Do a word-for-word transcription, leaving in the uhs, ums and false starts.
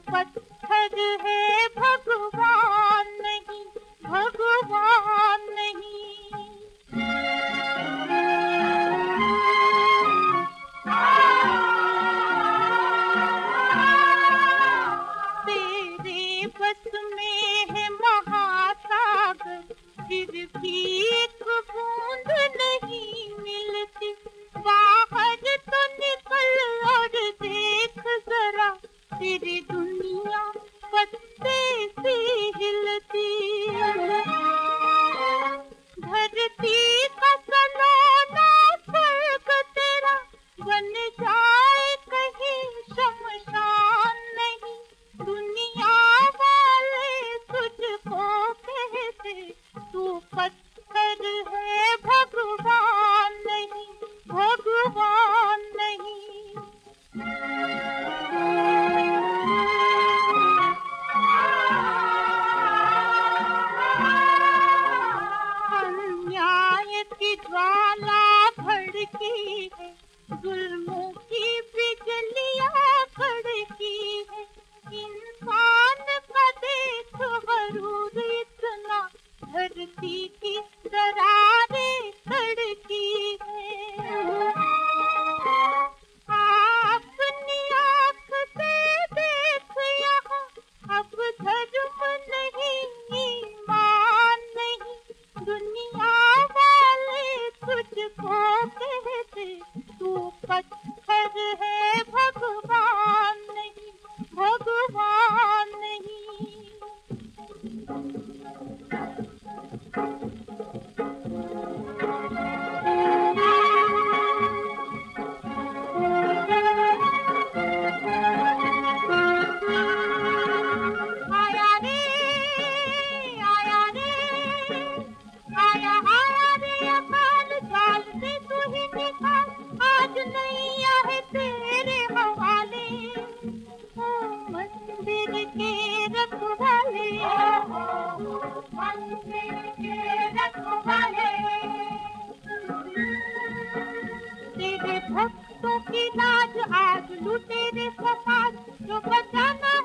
पत्थर है भगवान नहीं, भगवान नहीं। तेरे बस में है महासागर, फिर भी एक बूंद नहीं मिलती। बाहर तो निकल और देख जरा, तेरी दुनिया पत्ते से हिलती। धरती का सलोना स्वर्ग तेरा बन जाए कहीं शमशान नहीं। दुनिया वाले तुझको कहते तू पत्थर है भगवान नहीं, भगवान नहीं। अन्याय की ज्वाला भड़की है, जुल्मों की बिजलियां कड़की है। इंसान का देख गरूर इतना, धरती की दरारें तड़की है। अपनी आँख से देख यहाँ, अब धर्म नहीं ईमान नहीं। दुनिया वाले तुझको कहते तू पत्थर है भगवान नहीं, भगवान नहीं। आया रे आया रे आया आया रे अकाल, जाल से तू ही निकाल, आज नैया है तेरे हवाले। ओ मंदिर के रखवाले, मंदिर के रखवाले, तेरे भक्तों की लाज आज लुटेरे सफाज, जो बचाना